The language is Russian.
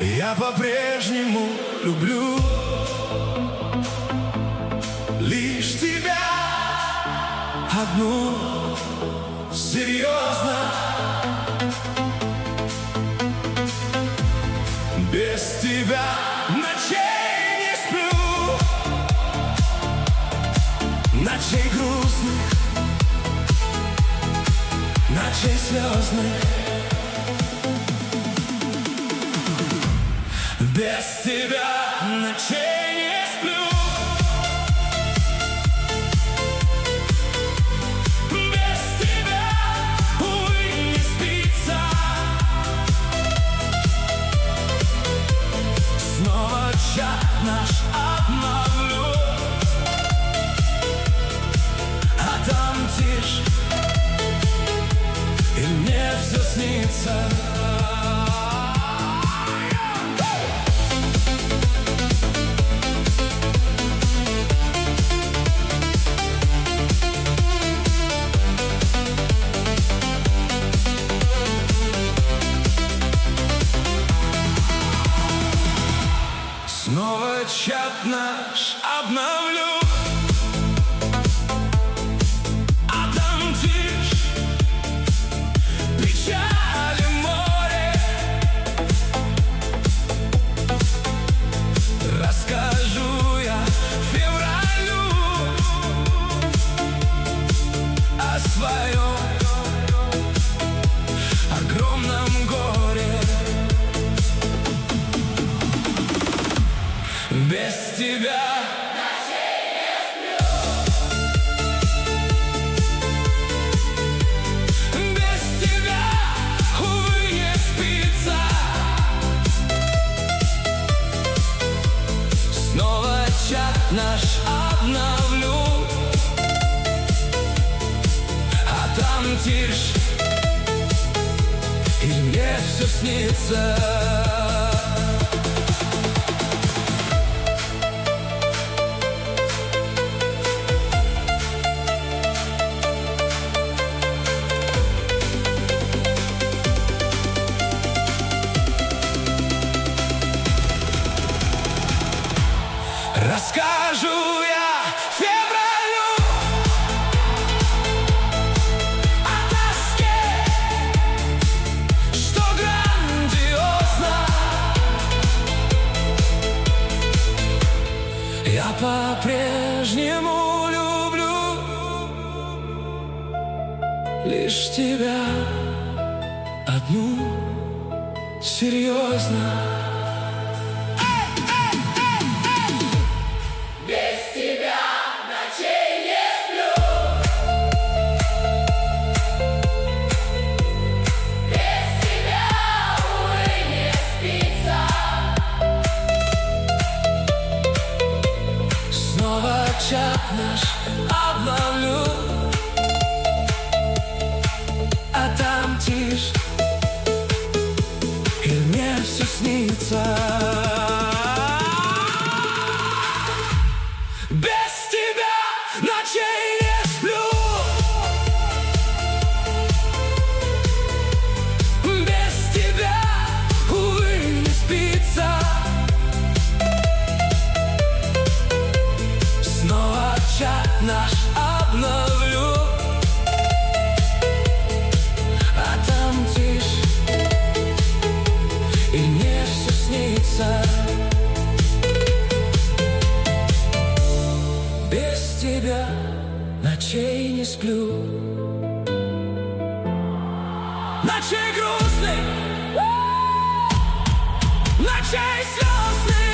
Я по-прежнему люблю лишь тебя одну, серьезно. Без тебя ночей не сплю, ночей грустных, ночей слезных. Без тебя ночей не сплю, без тебя, увы, не спится. Снова чат наш обновлю, а там тишь, и мне все снится. Снова чат наш обновлю, а там тишь, печали море. Расскажу я февралю о своем огромном горе. Без тебя ночей не сплю, без тебя, увы, не спится. Снова чат наш обновлю, а там тишь, и мне все снится. Расскажу я февралю о тоске, что грандиозно. Я по-прежнему люблю лишь тебя одну, серьезно. Без тебя ночей не сплю, без тебя, увы, не спится. Снова чат наш обновлю, а там тишь, и мне все снится. Без тебя ночей не сплю, без тебя, увы, не спится. Снова чат наш обновлю, а там тишь, и мне все снится. Без тебя ночей не сплю, ночей грустных, ночей слезных.